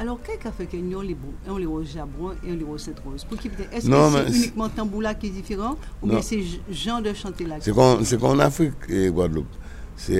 Alors, qu'est-ce qui fait qu'il y a un Léo Jabron et un Léo Sainte-Rose? Est-ce Non, que mais c'est uniquement Tamboula qui est différent ou Non. bien c'est genre de chanter là? c'est qu'en Afrique et Guadeloupe, c'est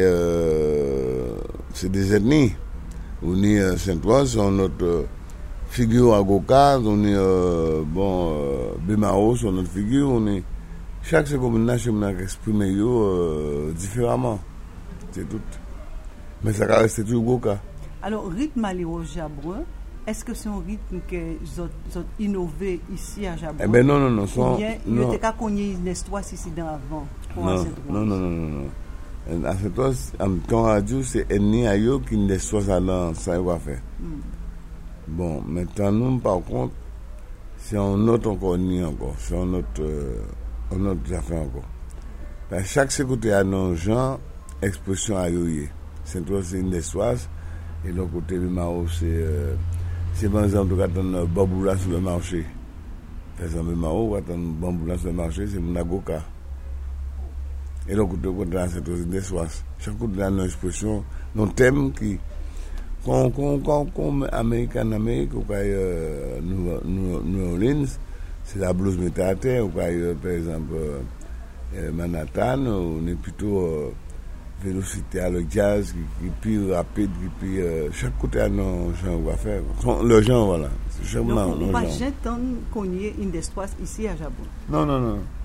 des ethnies. On est Sainte-Rose, on notre figure à Goka, on est Bemao, sur notre figure, on est chaque commune a exprimé différemment. C'est tout. Mais ça reste toujours Goka. Alors, rythme à Léo Jabron, est-ce que c'est un rythme que vous avez innové ici à Jabron? Eh ben non. Ou bien, il était qu'à connaître une histoire ici d'avant? Non. À cette fois, en temps radio, c'est ennemi à eux qui ne soit allant, ça va faire. Bon, maintenant, nous, par contre, c'est un autre encore ni encore. C'est un autre affaire encore. Parce que chaque sécurité a un genre, expression à eux. C'est une des soises. Et l'autre côté du Mao, c'est par exemple, quand on a bamboula sur le marché. Par exemple, le Mao, quand on a bamboula sur le marché, c'est mon agoka. Et l'autre côté, c'est une des soises. Chaque côté a une expression, un thème qui, comme Américain en Amérique, ou New Orleans, c'est la blues métaté, ou par exemple, Manhattan, on est plutôt vélocité à le jazz qui est plus rapide, qui plus chaque côté a nos gens va faire. Le genre, voilà. Donc, on ne va pas jamais connaître une histoire ici à Jabron. Non.